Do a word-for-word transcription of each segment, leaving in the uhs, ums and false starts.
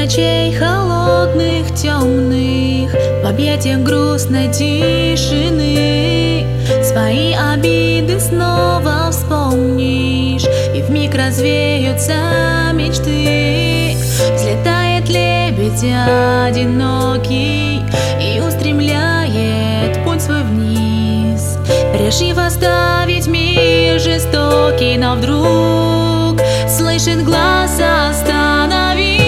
ночей холодных, темных, в объятиях грустной тишины свои обиды снова вспомнишь, и вмиг развеются мечты. Взлетает лебедь одинокий и устремляет путь свой вниз, решив оставить мир жестокий, но вдруг слышит глаз: остановись.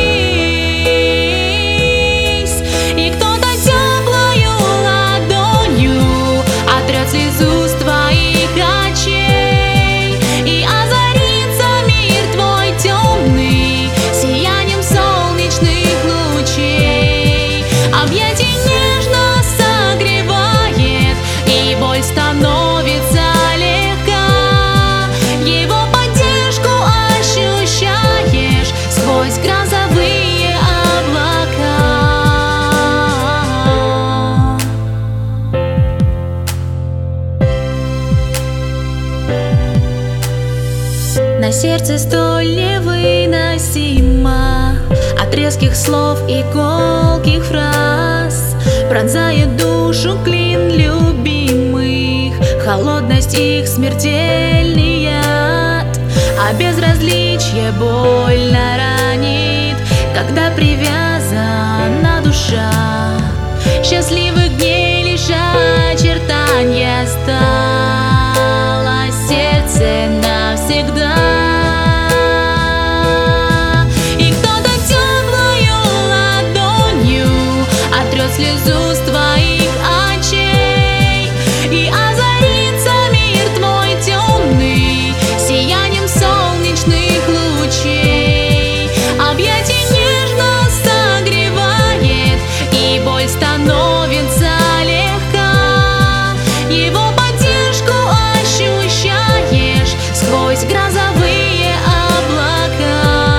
И кто-то теплою ладонью отрет слезу с твоих очей, и озарится мир твой темный сиянием солнечных лучей. Объятие нежно согревает, и боль становится легка. Его поддержку ощущаешь сквозь грозовые облака. На сердце столь невыносимо от резких слов и колких фраз, пронзает душу клин любимых, холодность их смертельный яд. А безразличие больно ранит, когда привязана душа. Счастливых дней лишь очертанья, осталось сердце навсегда. И кто-то теплою ладонью отрет слезу с твоих очей, и озарится мир твой темный сиянием солнечных лучей. Объятие нежно согревает, и боль становится легка. Его поддержку ощущаешь сквозь грозовые облака.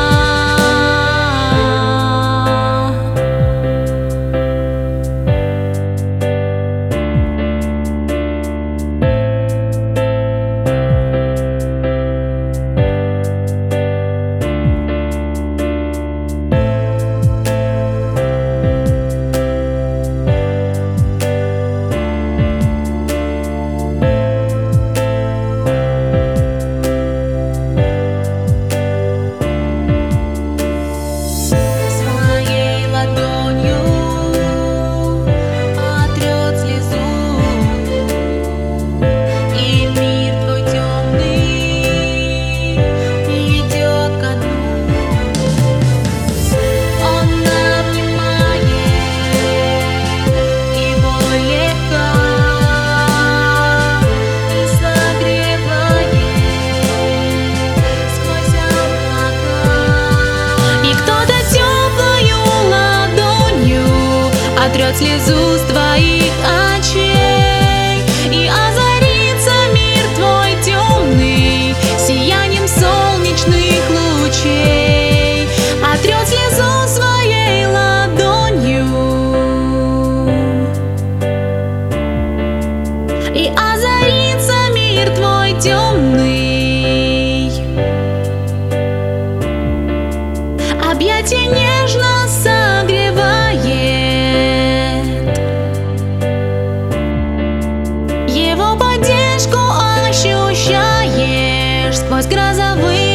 Своей ладонью отрет слезу, и мир твой темный идет ко дну. Он обнимает, и боль легка, и согревает сквозь облака. И кто-то теплою ладонью отрет слезу с твоих очей, и озарится мир твой темный сиянием солнечных лучей. Отрет слезу своей ладонью, и озарится мир твой темный. Объятие нежно согревает, его поддержку ощущаешь сквозь грозовые